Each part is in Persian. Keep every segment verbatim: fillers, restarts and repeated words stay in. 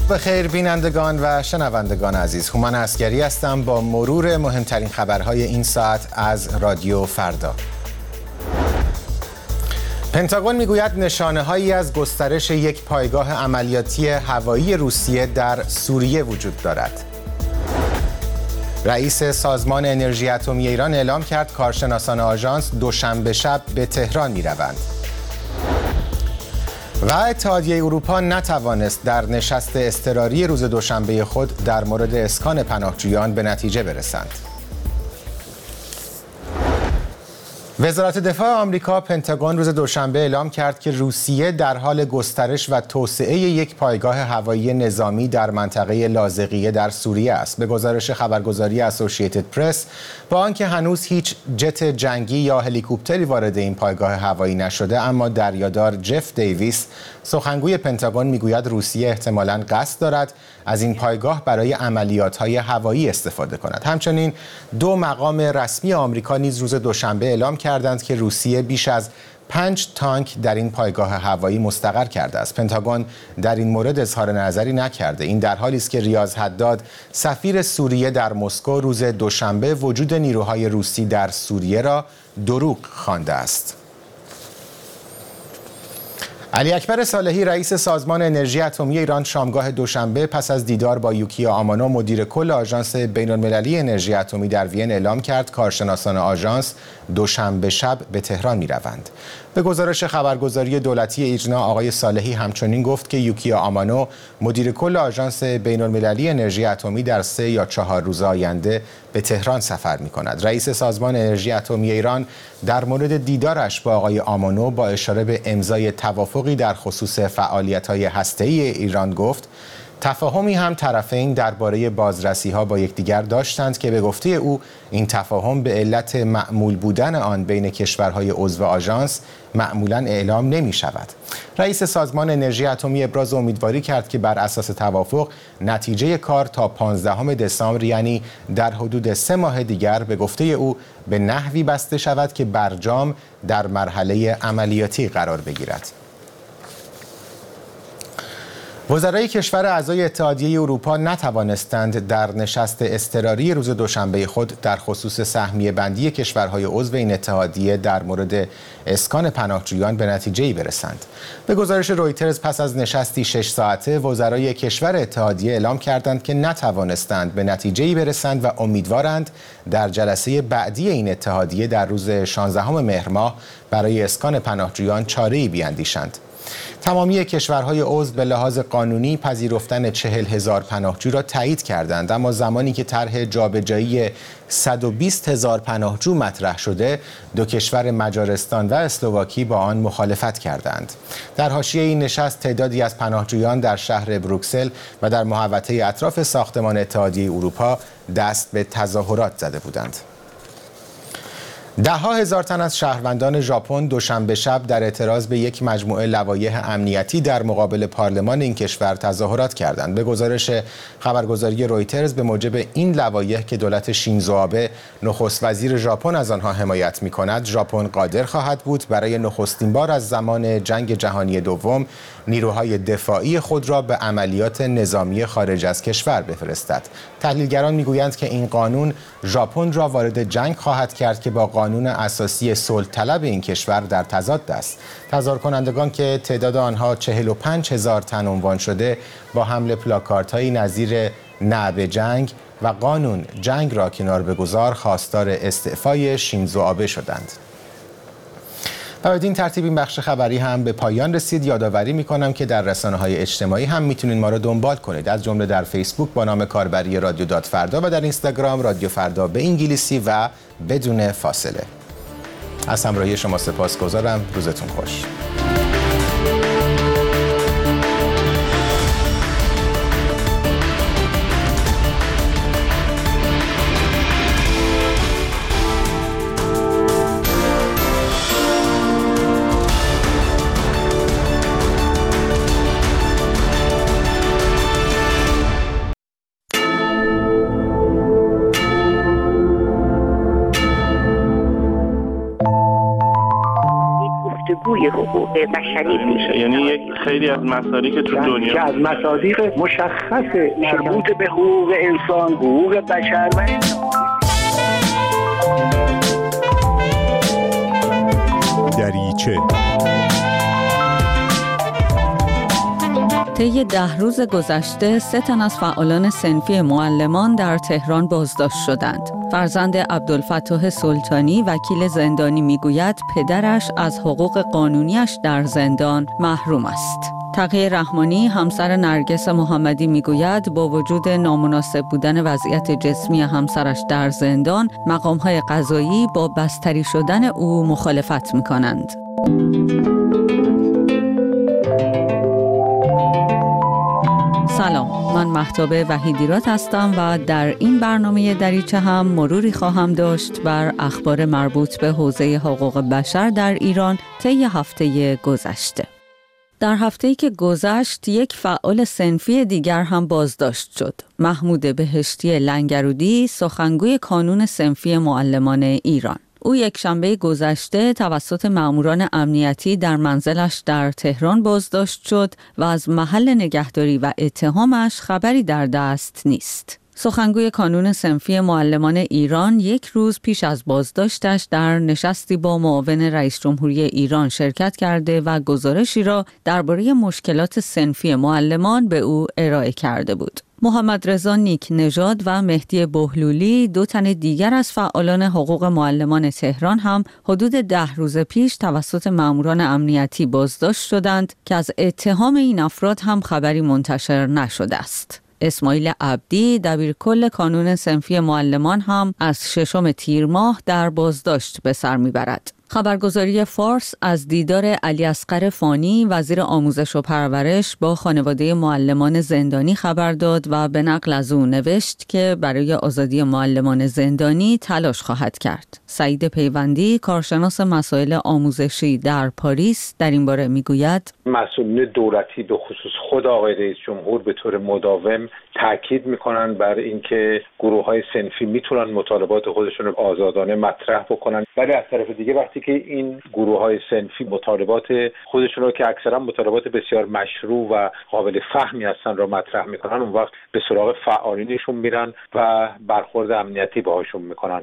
صبح بخیر بینندگان و شنوندگان عزیز. هومن عسگری هستم با مرور مهمترین خبرهای این ساعت از رادیو فردا. پنتاگون میگوید نشانه‌هایی از گسترش یک پایگاه عملیاتی هوایی روسیه در سوریه وجود دارد. رئیس سازمان انرژی اتمی ایران اعلام کرد کارشناسان آژانس دوشنبه شب به تهران می‌روند. و اتحادیه اروپا نتوانست در نشست اضطراری روز دوشنبه خود در مورد اسکان پناهجویان به نتیجه برسند. وزارت دفاع آمریکا پنتاگون روز دوشنبه اعلام کرد که روسیه در حال گسترش و توسعه یک پایگاه هوایی نظامی در منطقه لاذقیه در سوریه است. به گزارش خبرگزاری اسوسییتد پرس، با آنکه هنوز هیچ جت جنگی یا هلیکوپتری وارد این پایگاه هوایی نشده، اما دریادار جف دیویس، سخنگوی پنتاگون، میگوید روسیه احتمالاً قصد دارد از این پایگاه برای عملیات‌های هوایی استفاده کند. همچنین دو مقام رسمی آمریکا نیز روز دوشنبه اعلام کردند که روسیه بیش از پنج تانک در این پایگاه هوایی مستقر کرده است. پنتاگون در این مورد اظهار نظری نکرده. این در حالی است که ریاض حداد، سفیر سوریه در مسکو، روز دوشنبه وجود نیروهای روسی در سوریه را دروغ خوانده است. علی اکبر صالحی، رئیس سازمان انرژی اتمی ایران، شامگاه دوشنبه پس از دیدار با یوکیا آمانو، مدیر کل آژانس بین‌المللی انرژی اتمی در وین، اعلام کرد کارشناسان آژانس دوشنبه شب به تهران می‌روند. به گزارش خبرگزاری دولتی ایجنا، آقای صالحی همچنین گفت که یوکیا آمانو، مدیر کل آژانس بین‌المللی انرژی اتمی، در سه یا چهار روز آینده به تهران سفر می‌کند. رئیس سازمان انرژی اتمی ایران در مورد دیدارش با آقای آمانو با اشاره به امضای توافقی در خصوص فعالیت‌های هسته‌ای ایران گفت تفاهمی هم طرفین درباره بازرسی‌ها با یکدیگر داشتند که به گفته او این تفاهم به علت معمول بودن آن بین کشورهای عضو آژانس معمولاً اعلام نمی‌شود. رئیس سازمان انرژی اتمی ابراز امیدواری کرد که بر اساس توافق نتیجه کار تا پانزدهم دسامبر، یعنی در حدود سه ماه دیگر، به گفته او به نحوی بسته شود که برجام در مرحله عملیاتی قرار بگیرد. وزرای کشور اعضای اتحادیه اروپا نتوانستند در نشست اضطراری روز دوشنبه خود در خصوص سهمیه بندی کشورهای عضو این اتحادیه در مورد اسکان پناهجویان به نتیجه‌ای برسند. به گزارش رویترز، پس از نشستی شش ساعته، وزرای کشور اتحادیه اعلام کردند که نتوانستند به نتیجه‌ای برسند و امیدوارند در جلسه بعدی این اتحادیه در روز شانزدهم مهر ماه برای اسکان پناهجویان چاره‌ای بیندیشند. تمامی کشورهای عضو به لحاظ قانونی پذیرفتن چهل هزار پناهجو را تایید کردند، اما زمانی که طرح جابجایی صد و بیست هزار پناهجو مطرح شده، دو کشور مجارستان و اسلواکی با آن مخالفت کردند. در حاشیه این نشست، تعدادی از پناهجویان در شهر بروکسل و در محوطه اطراف ساختمان اتحادیه اروپا دست به تظاهرات زده بودند. ده ها هزار تن از شهروندان ژاپن دوشنبه شب در اعتراض به یک مجموعه لوایح امنیتی در مقابل پارلمان این کشور تظاهرات کردند. به گزارش خبرگزاری رویترز، به موجب این لوایح که دولت شینزو آبه، نخست وزیر ژاپن، از آنها حمایت می‌کند، ژاپن قادر خواهد بود برای نخستین بار از زمان جنگ جهانی دوم نیروهای دفاعی خود را به عملیات نظامی خارج از کشور بفرستد. تحلیلگران می‌گویند که این قانون ژاپن را وارد جنگ خواهد کرد که با قانون اساسی صلح طلب این کشور در تضاد است. تظاهر کنندگان که تعداد آنها چهل و پنج هزار تن عنوان شده، با حمل پلاکاردهایی نظیر نه به جنگ و قانون جنگ را کنار بگذار خواستار استعفای شینزو آبه شدند. و بدین ترتیب این بخش خبری هم به پایان رسید. یادآوری می‌کنم که در رسانه‌های اجتماعی هم میتونید ما را دنبال کنید، از جمله در فیسبوک با نام کاربری رادیو دات فردا و در اینستاگرام رادیو فردا به انگلیسی و بدون فاصله. از همراهی شما سپاسگزارم. روزتون خوش. بازگوی حقوق بشری میشه. یعنی یک خیلی از مسائلی که تو دنیا که از مصادیق مشخص مربوط به حقوق انسان، حقوق بشر و دریچه. طی ده روز گذشته سه تن از فعالان صنفی معلمان در تهران بازداشت شدند. فرزند عبدالفتاح سلطانی وکیل زندانی میگوید پدرش از حقوق قانونیش در زندان محروم است. تقی رحمانی همسر نرگس محمدی میگوید با وجود نامناسب بودن وضعیت جسمی همسرش در زندان، مقام‌های قضایی با بستری شدن او مخالفت می‌کنند. سلام، من مهتاب وحیدیرات هستم و در این برنامه دریچه هم مروری خواهم داشت بر اخبار مربوط به حوزه حقوق بشر در ایران طی هفته گذشته. در هفته‌ای که گذشت یک فعال صنفی دیگر هم بازداشت شد. محمود بهشتی لنگرودی، سخنگوی کانون صنفی معلمان ایران. او یک شنبه گذشته توسط ماموران امنیتی در منزلش در تهران بازداشت شد و از محل نگهداری و اتهامش خبری در دست نیست. سخنگوی کانون صنفی معلمان ایران یک روز پیش از بازداشتش در نشستی با معاون رئیس جمهوری ایران شرکت کرده و گزارشی را درباره مشکلات صنفی معلمان به او ارائه کرده بود. محمد رضا نیک نژاد و مهدی بهلولی، دو تن دیگر از فعالان حقوق معلمان تهران هم حدود ده روز پیش توسط ماموران امنیتی بازداشت شدند که از اتهام این افراد هم خبری منتشر نشده است. اسماعیل عبدی، دبیرکل کانون صنفی معلمان هم از ششم تیر ماه در بازداشت به سر میبرد. خبرگزاری فارس از دیدار علی اصغر فانی، وزیر آموزش و پرورش، با خانواده معلمان زندانی خبر داد و به نقل از او نوشت که برای آزادی معلمان زندانی تلاش خواهد کرد. سعید پیوندی، کارشناس مسائل آموزشی در پاریس، در این باره میگوید مسئولین دولتی به خصوص خود آقای رئیس جمهور به طور مداوم تاکید میکنن بر اینکه گروه‌های صنفی میتونن مطالبات خودشون رو آزادانه مطرح بکنن، ولی از طرف دیگه وقتی که این گروه‌های صنفی مطالبات خودشون رو که اکثرا مطالبات بسیار مشروع و قابل فهمی هستن رو مطرح میکنن، اون وقت به سراغ فعالینشون میرن و برخورد امنیتی باهاشون میکنن.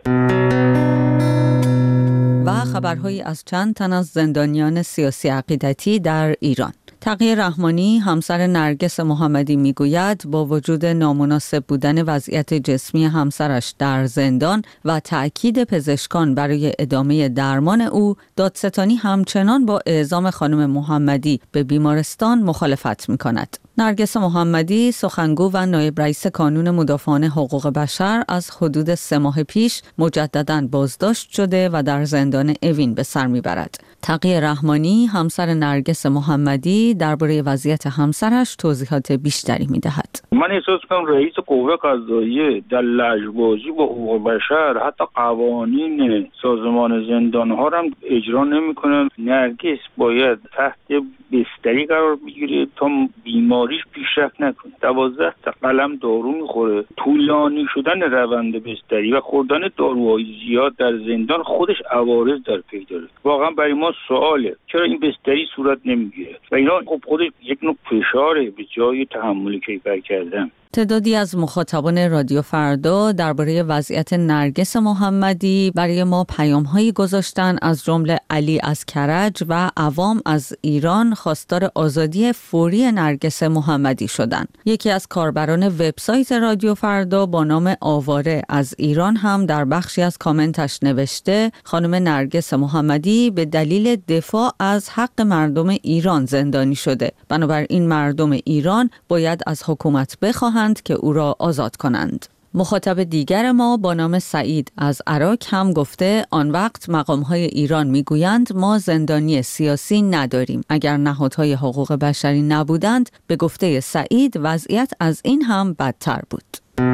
و خبرهایی از چند تن از زندانیان سیاسی عقیدتی در ایران. تقی رحمانی همسر نرگس محمدی میگوید با وجود نامناسب بودن وضعیت جسمی همسرش در زندان و تأکید پزشکان برای ادامه درمان او، دادستانی همچنان با اعزام خانم محمدی به بیمارستان مخالفت میکند. نرگس محمدی، سخنگو و نایب رئیس کانون مدافعان حقوق بشر، از حدود سه ماه پیش مجدداً بازداشت شده و در زندان اوین به سر میبرد. تقی رحمانی همسر نرگس محمدی درباره وضعیت همسرش توضیحات بیشتری میدهد. من احساس می‌کنم رئیس قوه قضاییه در لجبازی با حقوق بشر حتی قوانین سازمان زندان‌ها را اجرا نمی‌کنه. نرگس باید تحت بستری قرار بگیره تا بیماریش پیشرفت نکنه. دوازده تا قلم دارو میخوره. طولانی شدن روند بستری و خوردن داروهای زیاد در زندان خودش عوارض در پی داره. واقعا برای ما سواله چرا این بستری صورت نمیگیره و اینا خب خودش یک نوع فشاره به جای تحمل کیفر کردن. تعدادی از مخاطبان رادیو فردا درباره وضعیت نرگس محمدی برای ما پیام‌هایی گذاشتن، از جمله علی از کرج و عوام از ایران خواستار آزادی فوری نرگس محمدی شدند. یکی از کاربران وبسایت رادیو فردا با نام آواره از ایران هم در بخشی از کامنتش نوشته خانم نرگس محمدی به دلیل دفاع از حق مردم ایران زندانی شده، بنابراین مردم ایران باید از حکومت بخواهند که او را آزاد کنند. مخاطب دیگر ما با نام سعید از عراق هم گفته آن وقت مقام‌های ایران میگویند ما زندانی سیاسی نداریم. اگر نهادهای حقوق بشری نبودند، به گفته سعید وضعیت از این هم بدتر بود.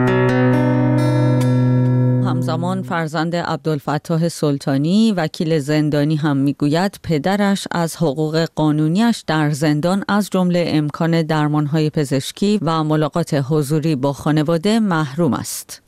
همزمان فرزند عبدالفتاح سلطانی وکیل زندانی هم میگوید پدرش از حقوق قانونیش در زندان از جمله امکان درمانهای پزشکی و ملاقات حضوری با خانواده محروم است.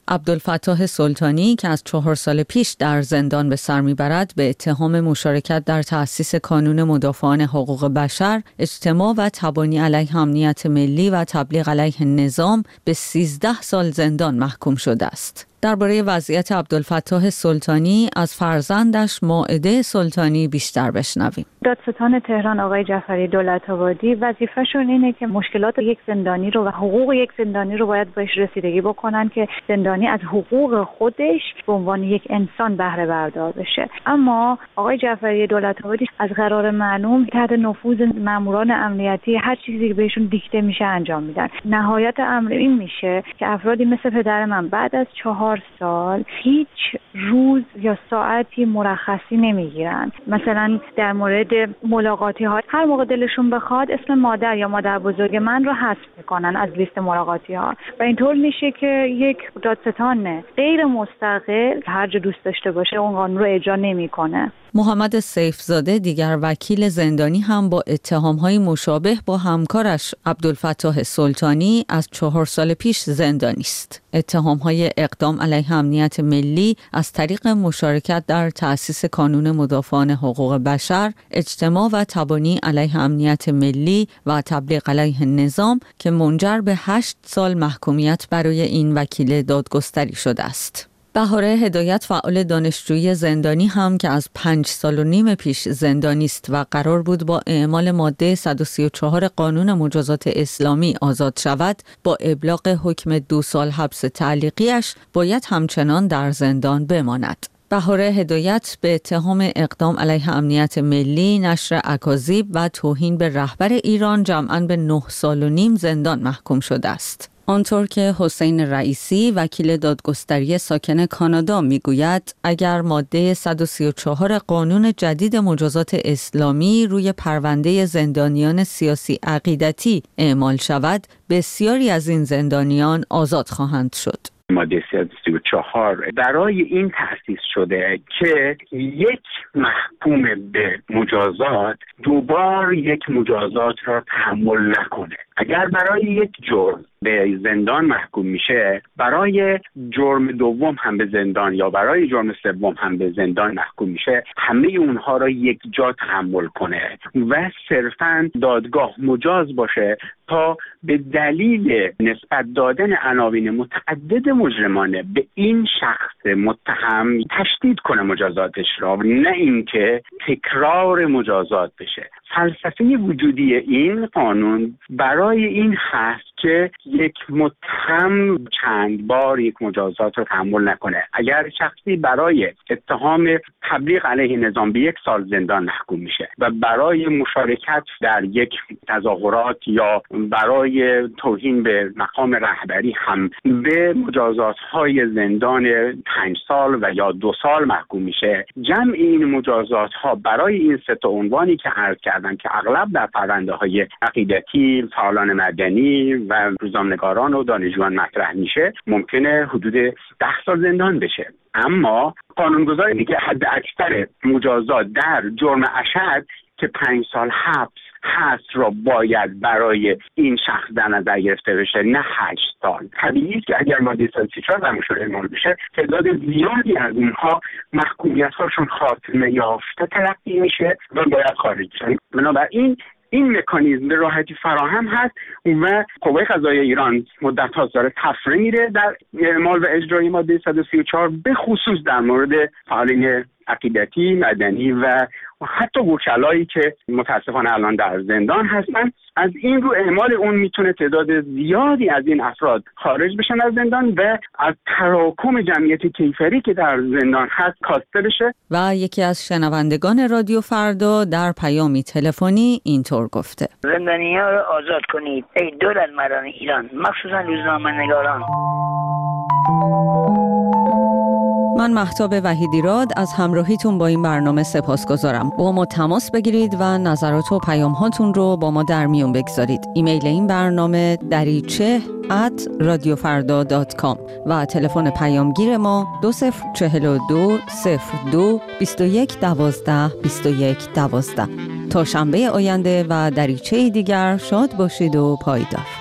عبدالفتاح سلطانی که از چهار سال پیش در زندان به سر میبرد به اتهام مشارکت در تأسیس کانون مدافعان حقوق بشر، اجتماع و تبانی علیه امنیت ملی و تبلیغ علیه نظام به سیزده سال زندان محکوم شده است. درباره وضعیت عبدالفتاح سلطانی از فرزندش مائده سلطانی بیشتر بشنویم. دادستان تهران آقای جعفری دولت‌آبادی وظیفه‌شون اینه که مشکلات یک زندانی رو و حقوق یک زندانی رو باید بهش رسیدگی بکنن که زندانی از حقوق خودش به عنوان یک انسان بهره بردار بشه. اما آقای جعفری دولت‌آبادی از قرار معلوم تحت نفوذ ماموران امنیتی هر چیزی که بهشون دیکته میشه انجام میدن. نهایت امر این میشه که افرادی مثل پدر من بعد از چهار سال هیچ روز یا ساعتی مرخصی نمیگیرن. مثلا در مورد ملاقاتی ها هر موقع دلشون بخواد اسم مادر یا مادر بزرگ من رو حذف میکنن از لیست ملاقاتی ها و اینطور میشه که یک دادستان غیر مستقل هر جا دوست داشته باشه اون قانون رو اجرا نمیکنه. محمد سیفزاده دیگر وکیل زندانی هم با اتهام‌های مشابه با همکارش عبدالفتاح سلطانی از چهار سال پیش زندانی است. اتهام‌های اقدام علیه امنیت ملی از طریق مشارکت در تأسیس کانون مدافعان حقوق بشر، اجتماع و تبانی علیه امنیت ملی و تبلیغ علیه نظام که منجر به هشت سال محکومیت برای این وکیل دادگستری شده است. بهاره هدایت فعال دانشجویی زندانی هم که از پنج سال و نیم پیش زندانی است و قرار بود با اعمال ماده صد و سی و چهار قانون مجازات اسلامی آزاد شود، با ابلاغ حکم دو سال حبس تعلیقیش باید همچنان در زندان بماند. بهاره هدایت به اتهام اقدام علیه امنیت ملی، نشر اکاذیب و توهین به رهبر ایران جمعاً به نه سال و نیم زندان محکوم شده است. آنطور که حسین رئیسی وکیل دادگستری ساکن کانادا میگوید اگر ماده صد و سی و چهار قانون جدید مجازات اسلامی روی پرونده زندانیان سیاسی عقیدتی اعمال شود، بسیاری از این زندانیان آزاد خواهند شد. ماده صد و سی و چهار برای این تأسیس شده که یک محکوم به مجازات دوبار یک مجازات را تحمل نکنه. اگر برای یک جرم به زندان محکوم میشه، برای جرم دوم هم به زندان یا برای جرم سوم هم به زندان محکوم میشه، همه اونها را یک جا تحمل کنه و صرفاً دادگاه مجاز باشه تا به دلیل نسبت دادن عناوین متعدد مجرمانه به این شخص متهم تشدید کنه مجازاتش را، نه اینکه تکرار مجازات بشه. فلسفه وجودی این قانون برای این هست که یک متهم چند بار یک مجازات رو تحمل نکنه. اگر شخصی برای اتهام تبلیغ علیه نظام به یک سال زندان محکوم میشه و برای مشارکت در یک تظاهرات یا برای توهین به مقام رهبری هم به مجازات‌های زندان پنج سال و یا دو سال محکوم میشه، جمع این مجازات‌ها برای این سه تا عنوانی که عرض کردم که اغلب در پرونده‌های عقیدتی، فعالان مدنی و روزنامه‌نگاران و دانشجویان مطرح میشه، ممکنه حدود ده سال زندان بشه. اما قانونگذار میگه حد اکثر مجازات در جرم اشد که پنج سال حبس هست را باید برای این شخص در نظر گرفته بشه، نه هشت سال. طبیعی است که اگر ماده صد و سی و چهار برمشون اعمال بشه، تعداد زیادی از اونها محکومیت هاشون خاتمه یافته تلقی میشه و باید خارج بشن. بنابراین این مکانیزم به راحتی فراهم هست و قوه قضاییه ایران مدت ها داره تفره میره در اعمال و اجرای ماده صد و سی و چهار، به خصوص در مورد فعالین عقیدتی، مدنی و حتی وکلایی که متاسفانه الان در زندان هستن. از این رو اعمال اون میتونه تعداد زیادی از این افراد خارج بشن از زندان و از تراکم جمعیت کیفری که در زندان هست کاسته بشه. و یکی از شنوندگان رادیو فردا در پیامی تلفنی اینطور گفته: زندانی‌ها رو آزاد کنید ای دولتمردان ایران، مخصوصا روزنامه‌نگاران. من مهتاب وحیدیراد از همراهیتون با این برنامه سپاسگزارم. با ما تماس بگیرید و نظرات و پیام هاتون رو با ما در میون بگذارید. ایمیل این برنامه دریچه ات رادیو فردا دات کام و تلفن پیامگیر ما دو صفر چهل و دو صفر دو بیست و یک دوازده بیست و یک دوازده. تا شنبه آینده و دریچه دیگر شاد باشید و پایدار.